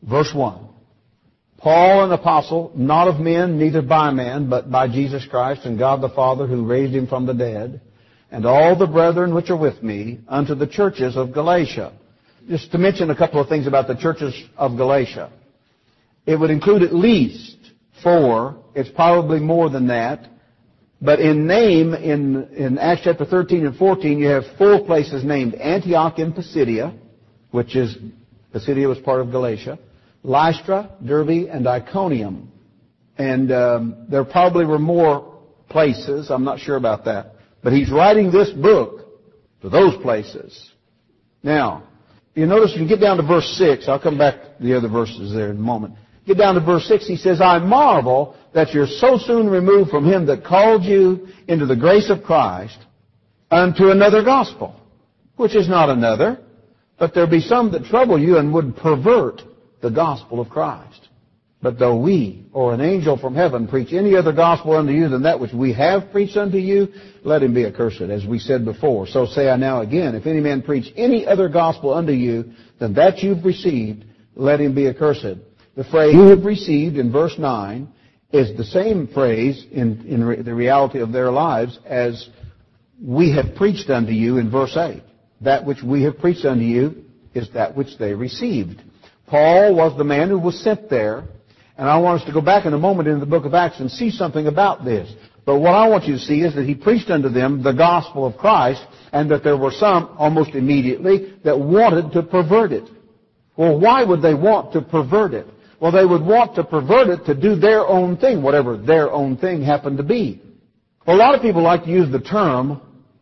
Verse 1. Paul, an apostle, not of men, neither by man, but by Jesus Christ and God the Father, who raised him from the dead, and all the brethren which are with me, unto the churches of Galatia. Just to mention a couple of things about the churches of Galatia. It would include at least 4. It's probably more than that. But in name, in Acts chapter 13 and 14, you have 4 places named: Antioch in Pisidia, which is, Pisidia was part of Galatia, Lystra, Derbe, and Iconium. And there probably were more places. I'm not sure about that. But he's writing this book to those places. Now, you notice when you get down to verse 6, I'll come back to the other verses there in a moment. Get down to verse 6, he says, I marvel that you're so soon removed from him that called you into the grace of Christ unto another gospel, which is not another, but there be some that trouble you and would pervert the gospel of Christ. But though we, or an angel from heaven, preach any other gospel unto you than that which we have preached unto you, let him be accursed, as we said before. So say I now again, if any man preach any other gospel unto you than that you've received, let him be accursed. The phrase you have received in verse 9 is the same phrase in the reality of their lives as we have preached unto you in verse 8. That which we have preached unto you is that which they received. Paul was the man who was sent there, and I want us to go back in a moment into the book of Acts and see something about this. But what I want you to see is that he preached unto them the gospel of Christ, and that there were some, almost immediately, that wanted to pervert it. Well, why would they want to pervert it? Well, they would want to pervert it to do their own thing, whatever their own thing happened to be. Well, a lot of people like to use the term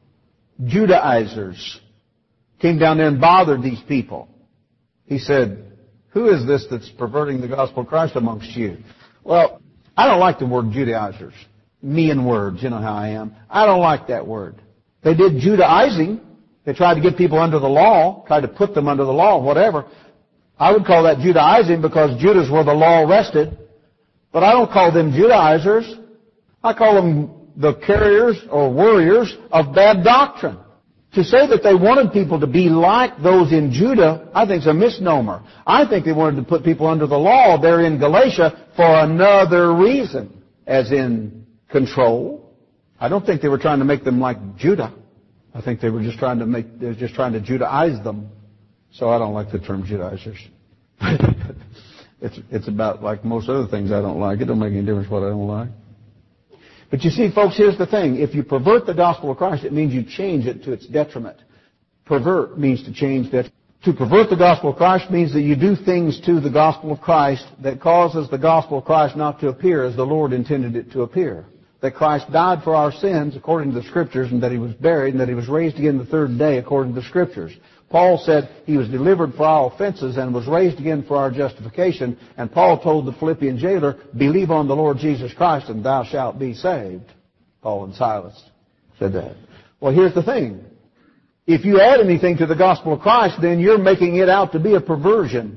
Judaizers. Came down there and bothered these people. He said, who is this that's perverting the gospel of Christ amongst you? Well, I don't like the word Judaizers. Me and words, you know how I am. I don't like that word. They did Judaizing. They tried to get people under the law, tried to put them under the law, whatever. I would call that Judaizing because Judah is where the law rested. But I don't call them Judaizers. I call them the carriers or warriors of bad doctrine. To say that they wanted people to be like those in Judah, I think is a misnomer. I think they wanted to put people under the law there in Galatia for another reason, as in control. I don't think they were trying to make them like Judah. I think they were just trying to Judaize them. So I don't like the term Judaizers. It's about like most other things I don't like. It don't make any difference what I don't like. But you see, folks, here's the thing. If you pervert the gospel of Christ, it means you change it to its detriment. Pervert means to change that. To pervert the gospel of Christ means that you do things to the gospel of Christ that causes the gospel of Christ not to appear as the Lord intended it to appear. That Christ died for our sins according to the Scriptures, and that He was buried, and that He was raised again the third day according to the Scriptures. Paul said He was delivered for our offenses and was raised again for our justification. And Paul told the Philippian jailer, believe on the Lord Jesus Christ and thou shalt be saved. Paul and Silas said that. Well, here's the thing. If you add anything to the gospel of Christ, then you're making it out to be a perversion.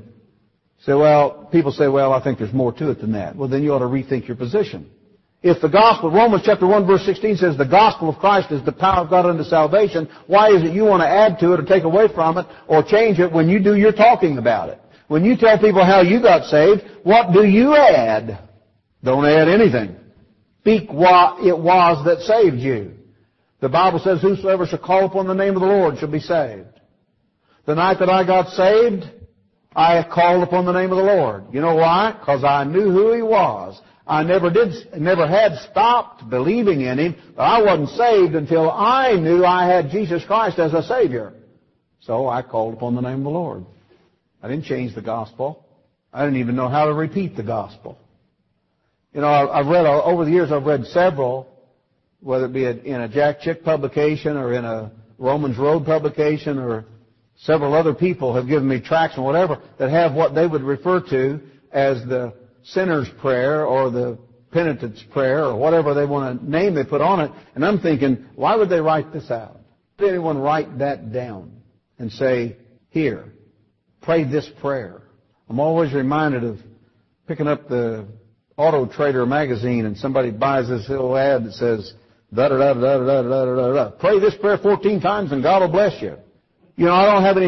People say, I think there's more to it than that. Well, then you ought to rethink your position. If the gospel, Romans chapter 1 verse 16 says the gospel of Christ is the power of God unto salvation, why is it you want to add to it or take away from it or change it when you do your talking about it? When you tell people how you got saved, what do you add? Don't add anything. Speak what it was that saved you. The Bible says, whosoever shall call upon the name of the Lord shall be saved. The night that I got saved, I called upon the name of the Lord. You know why? Because I knew who He was. I never had stopped believing in Him, but I wasn't saved until I knew I had Jesus Christ as a Savior. So I called upon the name of the Lord. I didn't change the gospel. I didn't even know how to repeat the gospel. You know, over the years I've read several, whether it be in a Jack Chick publication or in a Romans Road publication, or several other people have given me tracts and whatever that have what they would refer to as the sinner's prayer or the penitent's prayer or whatever they want to name they put on it. And I'm thinking, why would they write this out? Why did anyone write that down and say, here, pray this prayer? I'm always reminded of picking up the Auto Trader magazine and somebody buys this little ad that says, da-da-da-da-da-da-da-da-da. Pray this prayer 14 times and God will bless you. You know, I don't have any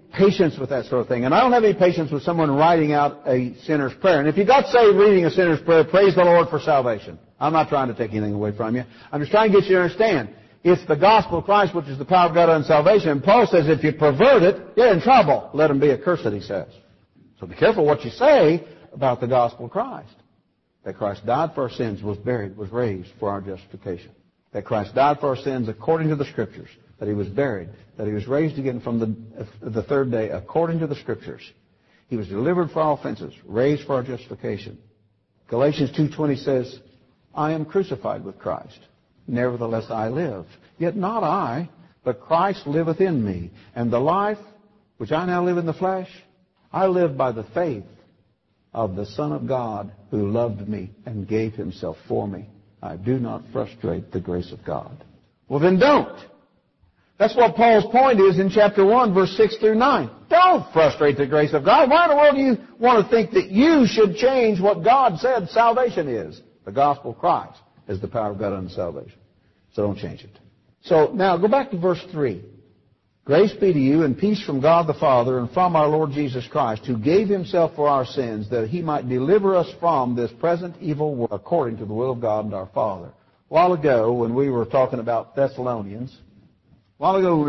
patience with that sort of thing. And I don't have any patience with someone writing out a sinner's prayer. And if you got saved reading a sinner's prayer, praise the Lord for salvation. I'm not trying to take anything away from you. I'm just trying to get you to understand. It's the gospel of Christ which is the power of God unto salvation. And Paul says if you pervert it, you're in trouble. Let him be accursed, he says. So be careful what you say about the gospel of Christ. That Christ died for our sins, was buried, was raised for our justification. That Christ died for our sins according to the Scriptures. That He was buried. That He was raised again from the third day according to the Scriptures. He was delivered for our offenses, raised for our justification. Galatians 2:20 says, I am crucified with Christ. Nevertheless I live. Yet not I, but Christ liveth in me. And the life which I now live in the flesh, I live by the faith of the Son of God who loved me and gave Himself for me. I do not frustrate the grace of God. Well, then don't. That's what Paul's point is in chapter 1, verse 6 through 9. Don't frustrate the grace of God. Why in the world do you want to think that you should change what God said salvation is? The gospel of Christ is the power of God unto salvation. So don't change it. So now go back to verse 3. Grace be to you and peace from God the Father and from our Lord Jesus Christ, who gave Himself for our sins, that He might deliver us from this present evil world according to the will of God and our Father. A while ago, when we were talking about Thessalonians, we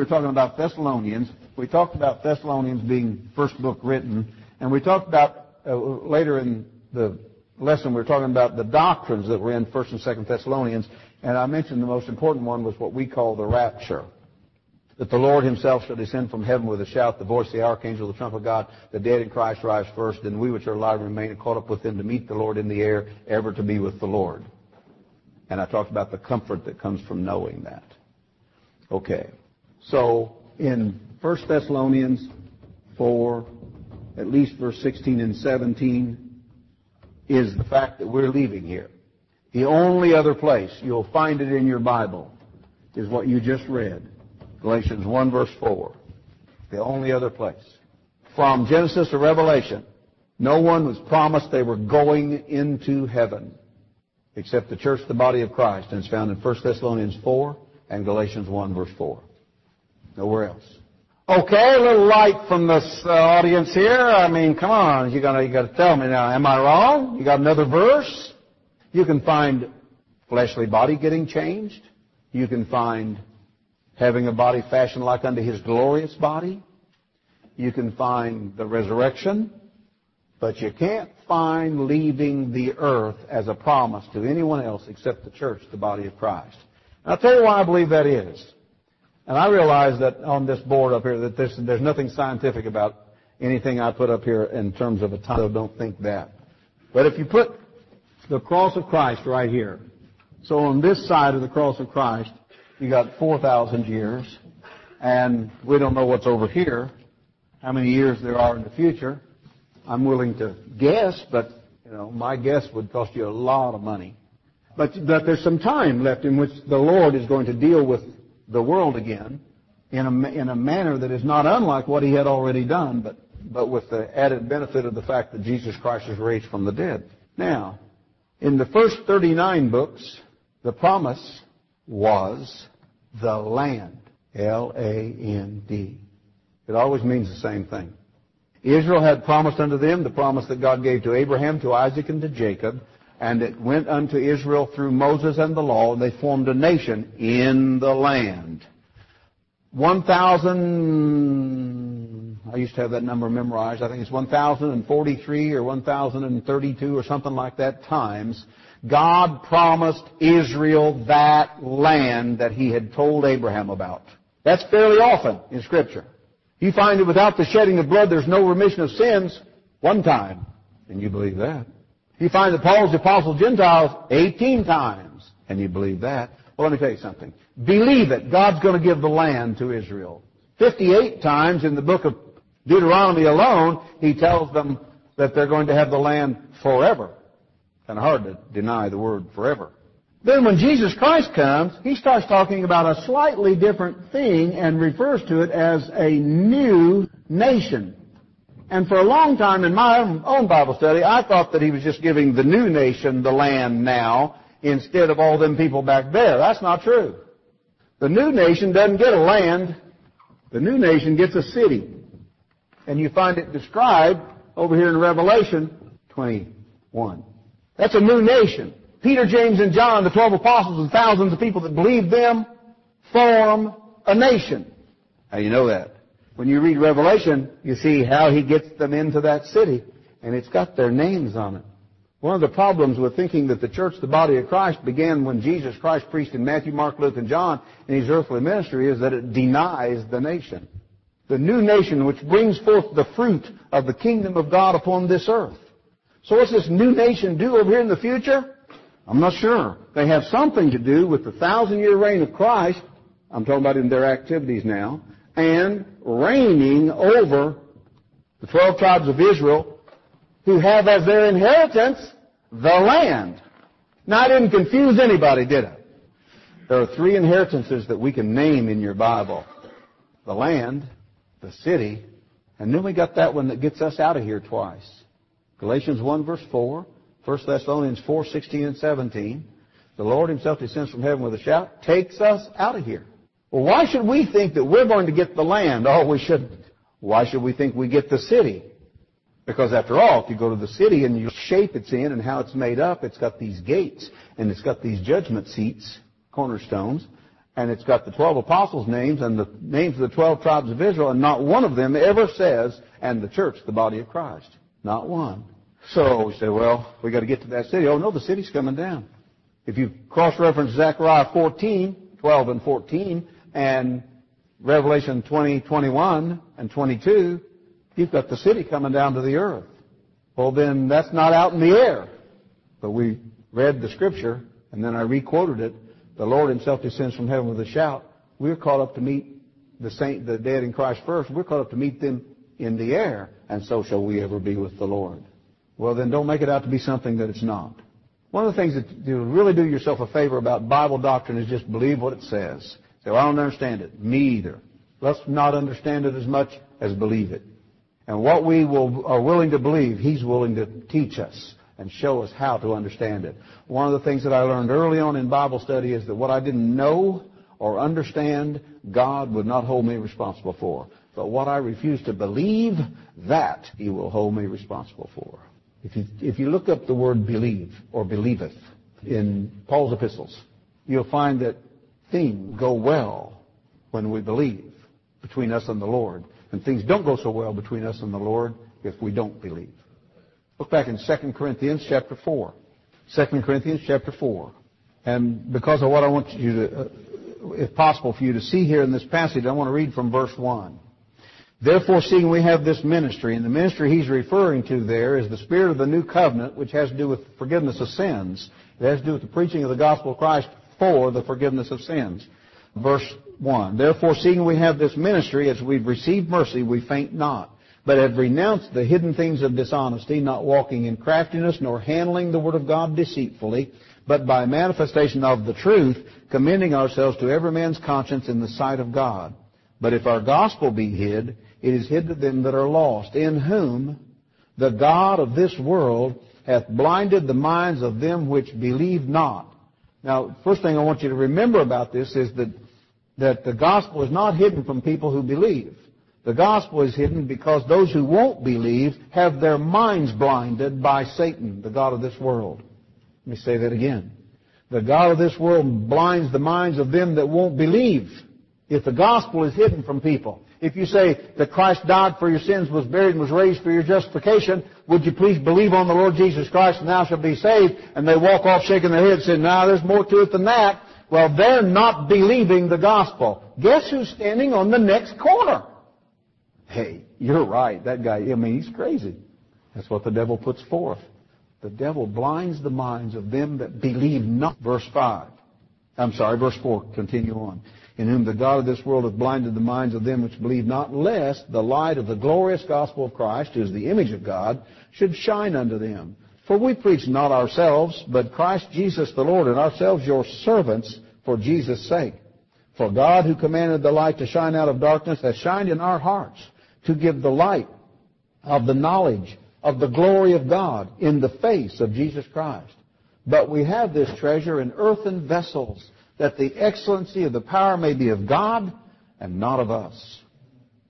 talked about Thessalonians being first book written, and we talked about, later in the lesson, we were talking about the doctrines that were in 1st and 2nd Thessalonians, and I mentioned the most important one was what we call the rapture. That the Lord Himself shall descend from heaven with a shout, the voice of the archangel, the trumpet of God, the dead in Christ rise first, and we which are alive remain caught up with them to meet the Lord in the air, ever to be with the Lord. And I talked about the comfort that comes from knowing that. Okay. So, in 1 Thessalonians 4, at least verse 16 and 17, is the fact that we're leaving here. The only other place you'll find it in your Bible is what you just read. Galatians 1, verse 4. The only other place. From Genesis to Revelation, no one was promised they were going into heaven except the church, the body of Christ. And it's found in 1 Thessalonians 4 and Galatians 1, verse 4. Nowhere else. Okay, a little light from this audience here. I mean, come on. You got to tell me now. Am I wrong? You got another verse? You can find fleshly body getting changed. You can find having a body fashioned like unto His glorious body. You can find the resurrection. But you can't find leaving the earth as a promise to anyone else except the church, the body of Christ. And I'll tell you why I believe that is. And I realize that on this board up here that there's nothing scientific about anything I put up here in terms of a time, so don't think that. But if you put the cross of Christ right here, so on this side of the cross of Christ, you got 4,000 years, and we don't know what's over here, how many years there are in the future. I'm willing to guess, but my guess would cost you a lot of money. But there's some time left in which the Lord is going to deal with the world again in a manner that is not unlike what He had already done, but with the added benefit of the fact that Jesus Christ is raised from the dead. Now, in the first 39 books, the promise was the land. L-A-N-D. It always means the same thing. Israel had promised unto them the promise that God gave to Abraham, to Isaac, and to Jacob, and it went unto Israel through Moses and the law, and they formed a nation in the land. 1,000, I used to have that number memorized, I think it's 1,043 or 1,032 or something like that times, God promised Israel that land that He had told Abraham about. That's fairly often in Scripture. You find that without the shedding of blood, there's no remission of sins one time. And you believe that. You find that Paul's the apostle Gentiles 18 times. And you believe that. Well, let me tell you something. Believe it. God's going to give the land to Israel. 58 times in the book of Deuteronomy alone, He tells them that they're going to have the land forever. Kind of hard to deny the word forever. Then when Jesus Christ comes, He starts talking about a slightly different thing and refers to it as a new nation. And for a long time in my own Bible study, I thought that He was just giving the new nation the land now instead of all them people back there. That's not true. The new nation doesn't get a land. The new nation gets a city. And you find it described over here in Revelation 21. That's a new nation. Peter, James, and John, the 12 apostles, and thousands of people that believe them, form a nation. How do you know that? When you read Revelation, you see how he gets them into that city, and it's got their names on it. One of the problems with thinking that the church, the body of Christ, began when Jesus Christ preached in Matthew, Mark, Luke, and John in his earthly ministry is that it denies the nation. The new nation which brings forth the fruit of the kingdom of God upon this earth. So what's this new nation do over here in the future? I'm not sure. They have something to do with the 1,000-year reign of Christ. I'm talking about in their activities now. And reigning over the 12 tribes of Israel, who have as their inheritance the land. Now, I didn't confuse anybody, did I? There are 3 inheritances that we can name in your Bible. The land, the city, and then we got that one that gets us out of here twice. Galatians 1 verse 4, 1 Thessalonians 4, 16 and 17. The Lord himself descends from heaven with a shout, takes us out of here. Well, why should we think that we're going to get the land? Oh, we shouldn't. Why should we think we get the city? Because after all, if you go to the city and the shape it's in and how it's made up, it's got these gates and it's got these judgment seats, cornerstones, and it's got the 12 apostles' names and the names of the 12 tribes of Israel, and not one of them ever says, and the church, the body of Christ. Not one. So we say, well, we got to get to that city. Oh, no, the city's coming down. If you cross-reference Zechariah 14, 12 and 14, and Revelation 20, 21 and 22, you've got the city coming down to the earth. Well, then that's not out in the air. But we read the scripture, and then I re-quoted it. The Lord himself descends from heaven with a shout. We're called up to meet the dead in Christ first. We're called up to meet them in the air, and so shall we ever be with the Lord. Well, then don't make it out to be something that it's not. One of the things that you really do yourself a favor about Bible doctrine is just believe what it says. Say, well, I don't understand it. Me either. Let's not understand it as much as believe it. And what we are willing to believe, he's willing to teach us and show us how to understand it. One of the things that I learned early on in Bible study is that what I didn't know or understand, God would not hold me responsible for. But what I refuse to believe, that he will hold me responsible for. If you look up the word believe or believeth in Paul's epistles, you'll find that things go well when we believe between us and the Lord. And things don't go so well between us and the Lord if we don't believe. Look back in 2 Corinthians chapter 4. 2 Corinthians chapter 4. And because of what I want you to, if possible for you to see here in this passage, I want to read from verse 1. Therefore, seeing we have this ministry, and the ministry he's referring to there is the spirit of the new covenant, which has to do with forgiveness of sins. It has to do with the preaching of the gospel of Christ for the forgiveness of sins. Verse 1. Therefore, seeing we have this ministry, as we've received mercy, we faint not, but have renounced the hidden things of dishonesty, not walking in craftiness, nor handling the word of God deceitfully, but by manifestation of the truth, commending ourselves to every man's conscience in the sight of God. But if our gospel be hid, it is hid to them that are lost, in whom the God of this world hath blinded the minds of them which believe not. Now, first thing I want you to remember about this is that the gospel is not hidden from people who believe. The gospel is hidden because those who won't believe have their minds blinded by Satan, the god of this world. Let me say that again. The god of this world blinds the minds of them that won't believe. If the gospel is hidden from people, if you say that Christ died for your sins, was buried, and was raised for your justification, would you please believe on the Lord Jesus Christ and thou shalt be saved? And they walk off shaking their heads saying, no, there's more to it than that. Well, they're not believing the gospel. Guess who's standing on the next corner? Hey, you're right. That guy, he's crazy. That's what the devil puts forth. The devil blinds the minds of them that believe not. Verse 4. Continue on. In whom the God of this world hath blinded the minds of them which believe not, lest the light of the glorious gospel of Christ, who is the image of God, should shine unto them. For we preach not ourselves, but Christ Jesus the Lord, and ourselves your servants for Jesus' sake. For God, who commanded the light to shine out of darkness, hath shined in our hearts to give the light of the knowledge of the glory of God in the face of Jesus Christ. But we have this treasure in earthen vessels, that the excellency of the power may be of God and not of us.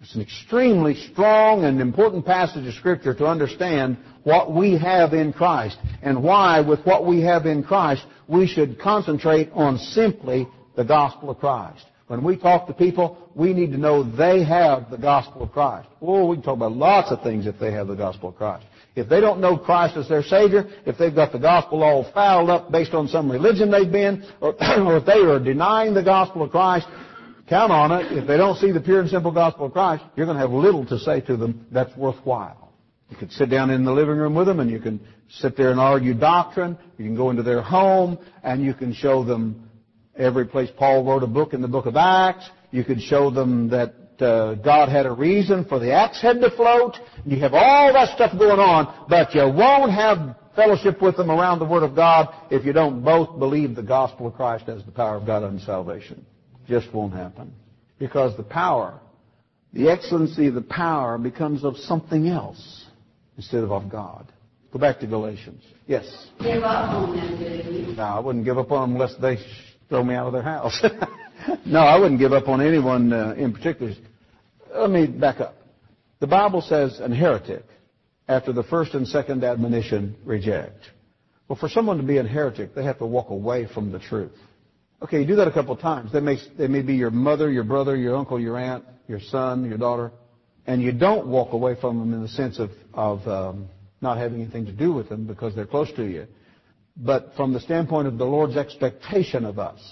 It's an extremely strong and important passage of Scripture to understand what we have in Christ and why, with what we have in Christ, we should concentrate on simply the gospel of Christ. When we talk to people, we need to know they have the gospel of Christ. Oh, we can talk about lots of things if they have the gospel of Christ. If they don't know Christ as their Savior, if they've got the gospel all fouled up based on some religion they've been, or if they are denying the gospel of Christ, count on it. If they don't see the pure and simple gospel of Christ, you're going to have little to say to them that's worthwhile. You can sit down in the living room with them, and you can sit there and argue doctrine. You can go into their home, and you can show them every place Paul wrote a book in the book of Acts. You could show them that God had a reason for the axe head to float. You have all that stuff going on, but you won't have fellowship with them around the Word of God if you don't both believe the gospel of Christ as the power of God unto salvation. Just won't happen. Because the power, the excellency of the power becomes of something else instead of God. Go back to Galatians. Yes? Give up on them, didn't No, I wouldn't give up on them unless they throw me out of their house. No, I wouldn't give up on anyone in particular. Let me back up. The Bible says an heretic, after the first and second admonition, reject. Well, for someone to be a heretic, they have to walk away from the truth. Okay, you do that a couple of times. They may be your mother, your brother, your uncle, your aunt, your son, your daughter, and you don't walk away from them in the sense of not having anything to do with them because they're close to you. But from the standpoint of the Lord's expectation of us,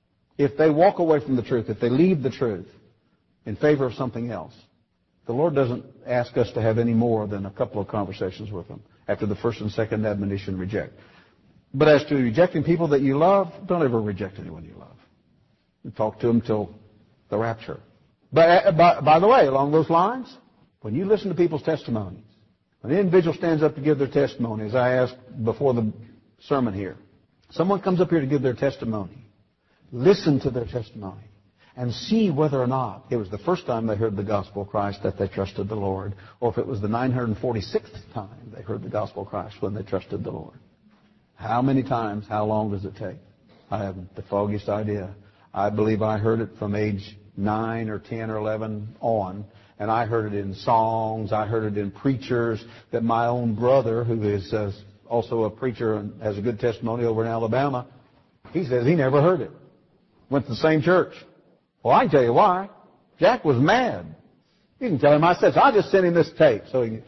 if they walk away from the truth, if they leave the truth in favor of something else, the Lord doesn't ask us to have any more than a couple of conversations with them after the first and second admonition, reject. But as to rejecting people that you love, don't ever reject anyone you love. You talk to them till the rapture. But by the way, along those lines, when you listen to people's testimonies, when an individual stands up to give their testimony, as I asked before the sermon here, someone comes up here to give their testimony, listen to their testimony and see whether or not it was the first time they heard the gospel of Christ that they trusted the Lord, or if it was the 946th time they heard the gospel of Christ when they trusted the Lord. How many times? How long does it take? I haven't the foggiest idea. I believe I heard it from age 9 or 10 or 11 on, and I heard it in songs. I heard it in preachers that my own brother, who is also a preacher and has a good testimony over in Alabama, he says he never heard it. Went to the same church. Well, I can tell you why. Jack was mad. You can tell him I said, so I just sent him this tape.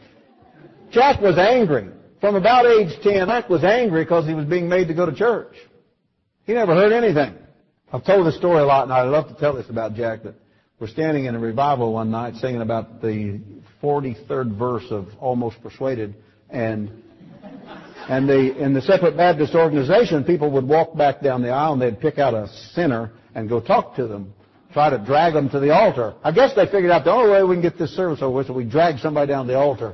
Jack was angry. From about age 10, Jack was angry because he was being made to go to church. He never heard anything. I've told this story a lot, and I love to tell this about Jack, that we're standing in a revival one night singing about the 43rd verse of Almost Persuaded, and in the Separate Baptist organization, people would walk back down the aisle and they'd pick out a sinner and go talk to them, try to drag them to the altar. I guess they figured out the only way we can get this service over with is we drag somebody down the altar.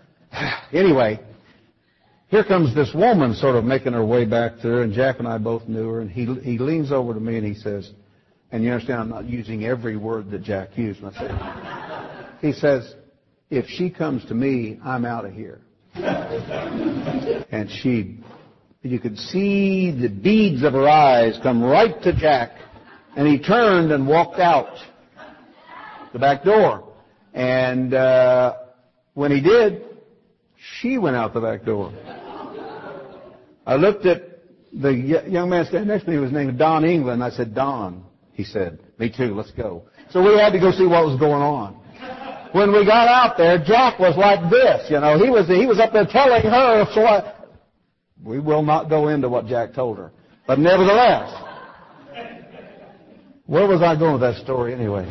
Anyway, here comes this woman sort of making her way back there, and Jack and I both knew her, and he leans over to me and he says, and you understand I'm not using every word that Jack used. He says, if she comes to me, I'm out of here. And you could see the beads of her eyes come right to Jack, and he turned and walked out the back door. And when he did, she went out the back door. I looked at the young man standing next to me. His name was Don England. I said, Don. He said, me too, let's go. So we had to go see what was going on. When we got out there, Jack was like this, you know. He was up there telling her, so we will not go into what Jack told her. But nevertheless, where was I going with that story anyway?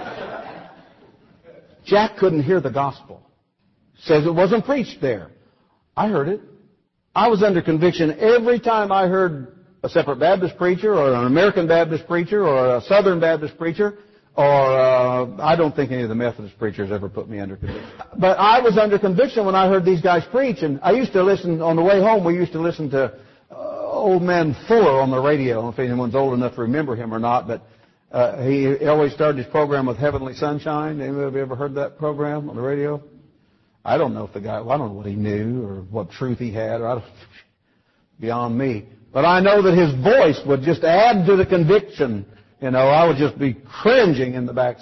Jack couldn't hear the gospel. Says it wasn't preached there. I heard it. I was under conviction every time I heard a Separate Baptist preacher or an American Baptist preacher or a Southern Baptist preacher, or I don't think any of the Methodist preachers ever put me under conviction. But I was under conviction when I heard these guys preach, and I used to listen, on the way home, we used to listen to old man Fuller on the radio. I don't know if anyone's old enough to remember him or not, but he always started his program with Heavenly Sunshine. Anybody ever heard that program on the radio? I don't know if the guy, well, I don't know what he knew or what truth he had, or beyond me. But I know that his voice would just add to the conviction. You know, I would just be cringing in the back seat.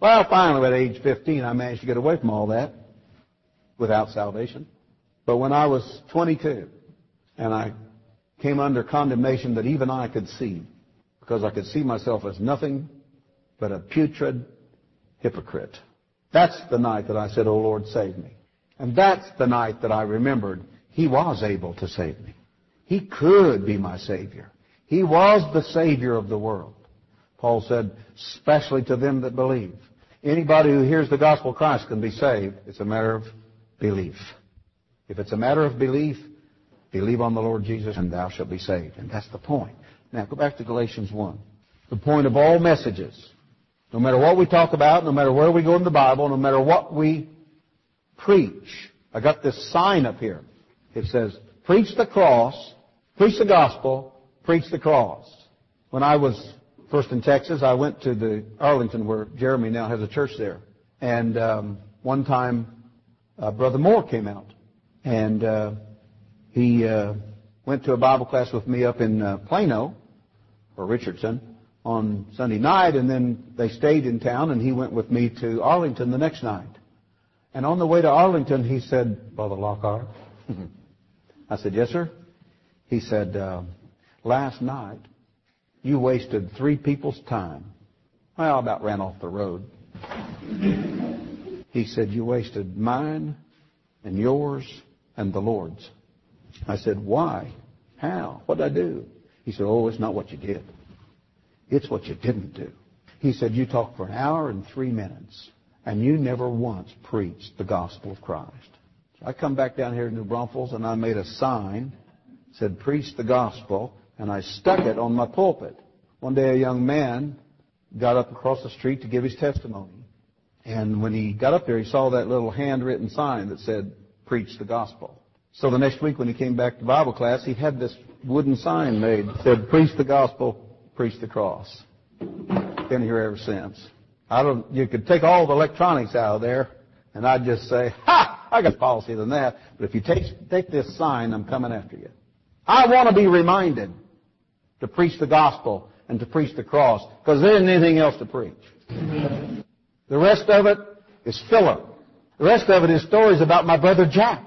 Well, finally, at age 15, I managed to get away from all that without salvation. But when I was 22, and I came under condemnation that even I could see, because I could see myself as nothing but a putrid hypocrite. That's the night that I said, "Oh, Lord, save me." And that's the night that I remembered He was able to save me. He could be my Savior. He was the Savior of the world. Paul said, especially to them that believe. Anybody who hears the gospel of Christ can be saved. It's a matter of belief. If it's a matter of belief, believe on the Lord Jesus and thou shalt be saved. And that's the point. Now, go back to Galatians 1. The point of all messages, no matter what we talk about, no matter where we go in the Bible, no matter what we preach. I got this sign up here. It says, preach the cross, preach the gospel, preach the cross. When I was first in Texas, I went to the Arlington, where Jeremy now has a church there. And one time, Brother Moore came out. And he went to a Bible class with me up in Plano, or Richardson, on Sunday night. And then they stayed in town, and he went with me to Arlington the next night. And on the way to Arlington, he said, "Brother Lockhart." I said, "Yes, sir." He said, "Last night, you wasted 3 people's time." Well, I about ran off the road. He said, "You wasted mine and yours and the Lord's." I said, "Why? How? What did I do?" He said, "Oh, it's not what you did. It's what you didn't do." He said, "You talked for 1 hour and 3 minutes, and you never once preached the gospel of Christ." So I come back down here to New Braunfels, and I made a sign, said, "Preach the gospel," and I stuck it on my pulpit. One day a young man got up across the street to give his testimony. And when he got up there, he saw that little handwritten sign that said, "Preach the gospel." So the next week when he came back to Bible class, he had this wooden sign made that said, "Preach the gospel, preach the cross." Been here ever since. You could take all the electronics out of there, and I'd just say, "Ha! I got policy than that." But if you take this sign, I'm coming after you. I want to be reminded to preach the gospel and to preach the cross, because there isn't anything else to preach. The rest of it is filler. The rest of it is stories about my brother Jack,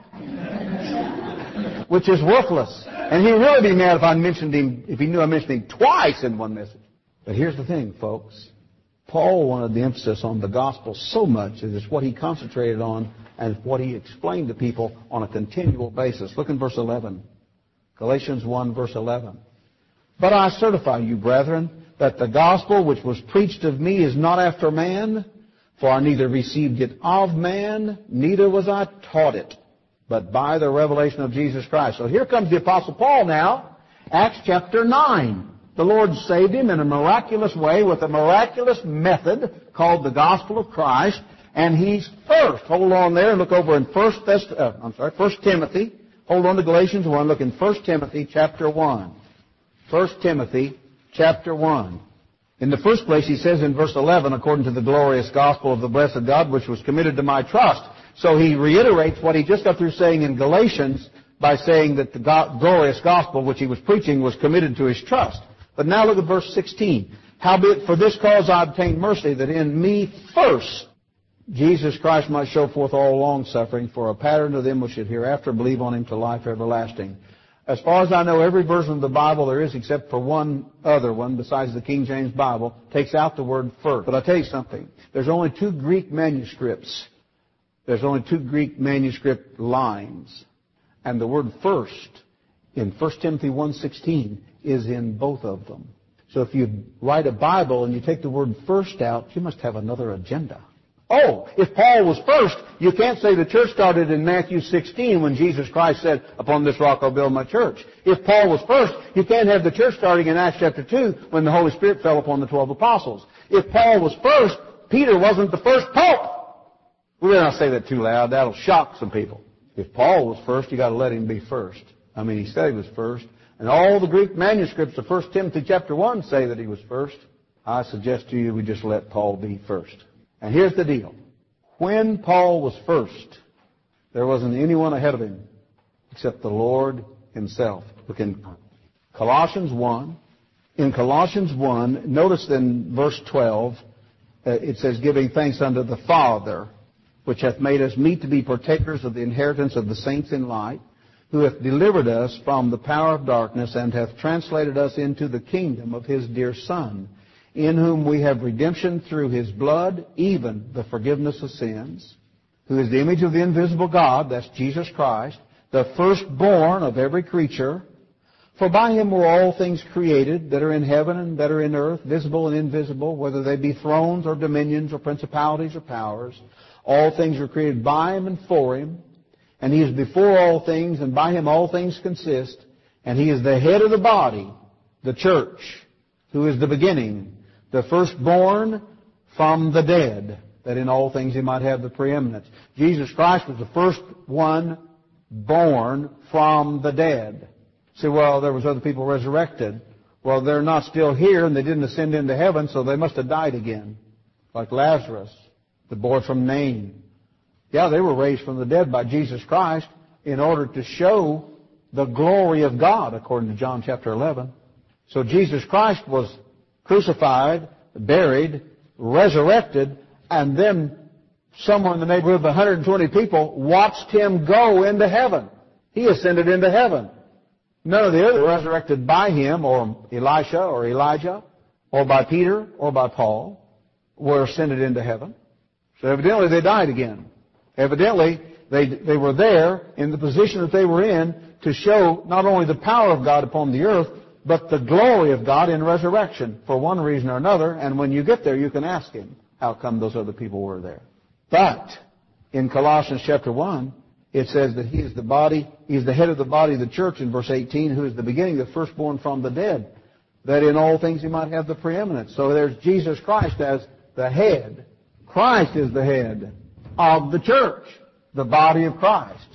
which is worthless. And he'd really be mad if he knew I mentioned him twice in one message. But here's the thing, folks. Paul wanted the emphasis on the gospel so much that it's what he concentrated on and what he explained to people on a continual basis. Look in verse 11. Galatians 1, verse 11. "But I certify you, brethren, that the gospel which was preached of me is not after man, for I neither received it of man, neither was I taught it, but by the revelation of Jesus Christ." So here comes the Apostle Paul now, Acts chapter 9. The Lord saved him in a miraculous way with a miraculous method called the gospel of Christ, and he's first. Hold on there and look over in 1 Timothy. Hold on to Galatians 1. Look in 1 Timothy chapter 1. 1 Timothy chapter 1. In the first place, he says in verse 11, "According to the glorious gospel of the blessed God, which was committed to my trust." So he reiterates what he just got through saying in Galatians by saying that the glorious gospel which he was preaching was committed to his trust. But now look at verse 16. "Howbeit for this cause I obtained mercy, that in me first Jesus Christ might show forth all longsuffering, for a pattern to them which should hereafter believe on him to life everlasting." As far as I know, every version of the Bible there is, except for one other one, besides the King James Bible, takes out the word first. But I'll tell you something. There's only 2 Greek manuscripts. There's only 2 Greek manuscript lines. And the word first in 1 Timothy 1:16 is in both of them. So if you write a Bible and you take the word first out, you must have another agenda. Oh, if Paul was first, you can't say the church started in Matthew 16 when Jesus Christ said, "Upon this rock I'll build my church." If Paul was first, you can't have the church starting in Acts chapter 2 when the Holy Spirit fell upon the 12 apostles. If Paul was first, Peter wasn't the first pope. We better not say that too loud. That'll shock some people. If Paul was first, you got to let him be first. I mean, he said he was first. And all the Greek manuscripts of 1 Timothy chapter 1 say that he was first. I suggest to you we just let Paul be first. And here's the deal. When Paul was first, there wasn't anyone ahead of him except the Lord himself. Look in Colossians 1. In Colossians 1, notice in verse 12, it says, giving thanks unto the Father, which hath made us meet to be partakers of the inheritance of the saints in light, who hath delivered us from the power of darkness, and hath translated us into the kingdom of His dear Son, in whom we have redemption through His blood, even the forgiveness of sins, who is the image of the invisible God, that's Jesus Christ, the firstborn of every creature. For by Him were all things created that are in heaven and that are in earth, visible and invisible, whether they be thrones or dominions or principalities or powers. All things were created by Him and for Him. And He is before all things, and by Him all things consist. And He is the head of the body, the church, who is the beginning, the firstborn from the dead, that in all things He might have the preeminence. Jesus Christ was the first one born from the dead. Say, well, there was other people resurrected. Well, they're not still here, and they didn't ascend into heaven, so they must have died again. Like Lazarus, the boy from Nain. Yeah, they were raised from the dead by Jesus Christ in order to show the glory of God, according to John chapter 11. So Jesus Christ was crucified, buried, resurrected, and then somewhere in the neighborhood of 120 people watched Him go into heaven. He ascended into heaven. None of the others were resurrected by Him, or Elisha, or Elijah, or by Peter, or by Paul, were ascended into heaven. So evidently they died again. Evidently they were there in the position that they were in to show not only the power of God upon the earth, but the glory of God in resurrection for one reason or another. And when you get there, you can ask Him, how come those other people were there? But in Colossians chapter 1, it says that He is the body, He is the head of the body of the church in verse 18, who is the beginning, the firstborn from the dead, that in all things He might have the preeminence. So there's Jesus Christ as the head. Christ is the head of the church, the body of Christ.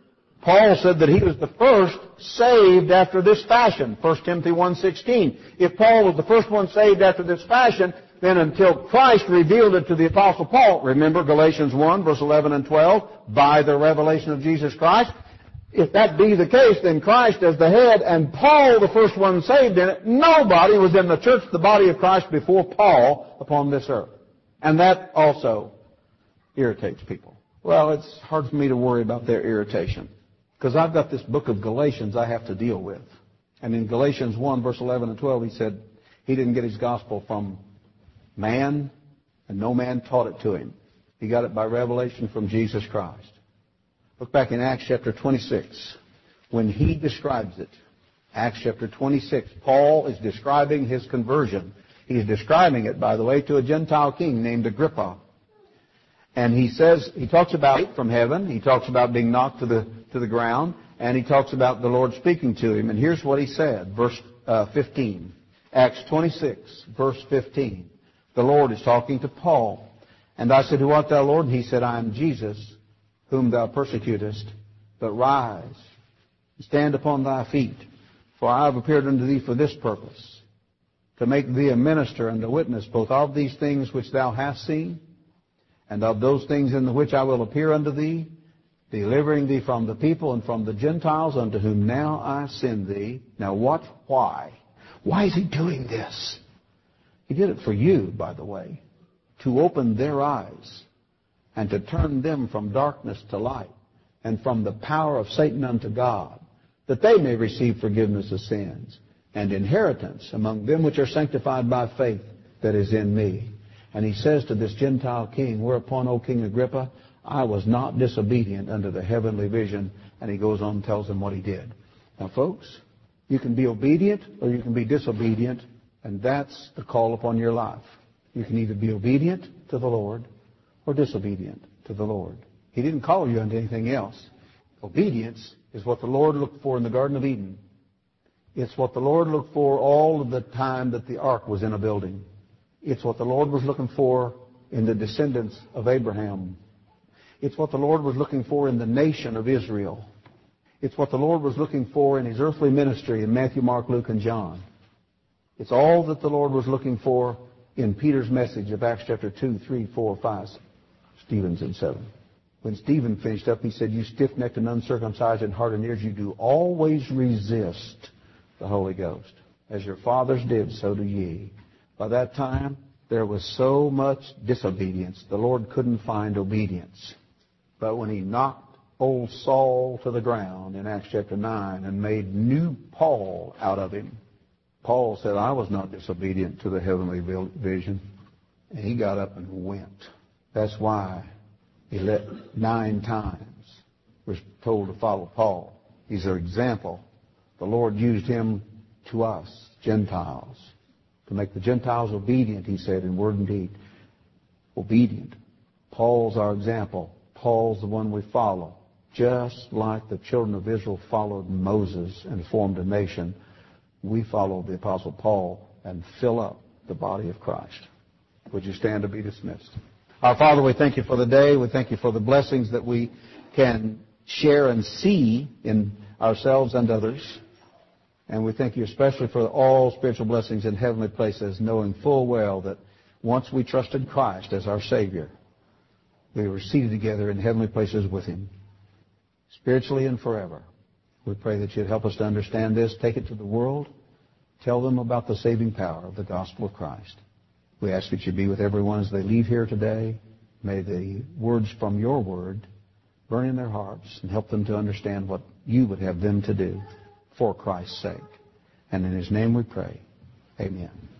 Paul said that he was the first saved after this fashion, 1 Timothy 1:16. If Paul was the first one saved after this fashion, then until Christ revealed it to the Apostle Paul, remember Galatians 1, verse 11 and 12, by the revelation of Jesus Christ. If that be the case, then Christ as the head and Paul the first one saved in it, nobody was in the church, the body of Christ, before Paul upon this earth. And that also irritates people. Well, it's hard for me to worry about their irritation, because I've got this book of Galatians I have to deal with. And in Galatians 1, verse 11 and 12, he said he didn't get his gospel from man, and no man taught it to him. He got it by revelation from Jesus Christ. Look back in Acts chapter 26, when he describes it. Acts chapter 26, Paul is describing his conversion. He's describing it, by the way, to a Gentile king named Agrippa. And he says, he talks about it from heaven, he talks about being knocked to the ground, and he talks about the Lord speaking to him. And here's what he said, verse 15. Acts 26, verse 15. The Lord is talking to Paul. And I said, who art thou, Lord? And he said, I am Jesus, whom thou persecutest. But rise, and stand upon thy feet, for I have appeared unto thee for this purpose, to make thee a minister and a witness both of these things which thou hast seen, and of those things in the which I will appear unto thee, delivering thee from the people and from the Gentiles, unto whom now I send thee. Now what? Why? Why is he doing this? He did it for you, by the way, to open their eyes and to turn them from darkness to light and from the power of Satan unto God, that they may receive forgiveness of sins and inheritance among them which are sanctified by faith that is in me. And he says to this Gentile king, whereupon, O King Agrippa, I was not disobedient unto the heavenly vision. And he goes on and tells them what he did. Now, folks, you can be obedient or you can be disobedient, and that's the call upon your life. You can either be obedient to the Lord or disobedient to the Lord. He didn't call you unto anything else. Obedience is what the Lord looked for in the Garden of Eden. It's what the Lord looked for all of the time that the ark was in a building. It's what the Lord was looking for in the descendants of Abraham. It's what the Lord was looking for in the nation of Israel. It's what the Lord was looking for in his earthly ministry in Matthew, Mark, Luke, and John. It's all that the Lord was looking for in Peter's message of Acts chapter 2, 3, 4, 5, Stephen's and 7. When Stephen finished up, he said, you stiff-necked and uncircumcised in heart and ears, you do always resist the Holy Ghost. As your fathers did, so do ye. By that time, There was so much disobedience, the Lord couldn't find obedience. But when He knocked old Saul to the ground in Acts chapter 9 and made new Paul out of him, Paul said, I was not disobedient to the heavenly vision. And he got up and went. That's why he 9 times was told to follow Paul. He's our example. The Lord used him to us, Gentiles, to make the Gentiles obedient, He said, in word and deed. Obedient. Paul's our example. Paul's the one we follow. Just like the children of Israel followed Moses and formed a nation, we follow the Apostle Paul and fill up the body of Christ. Would you stand to be dismissed? Our Father, we thank You for the day. We thank You for the blessings that we can share and see in ourselves and others. And we thank You especially for all spiritual blessings in heavenly places, knowing full well that once we trusted Christ as our Savior, we were seated together in heavenly places with Him, spiritually and forever. We pray that You'd help us to understand this, take it to the world, tell them about the saving power of the gospel of Christ. We ask that You be with everyone as they leave here today. May the words from Your word burn in their hearts and help them to understand what You would have them to do for Christ's sake. And in His name we pray. Amen.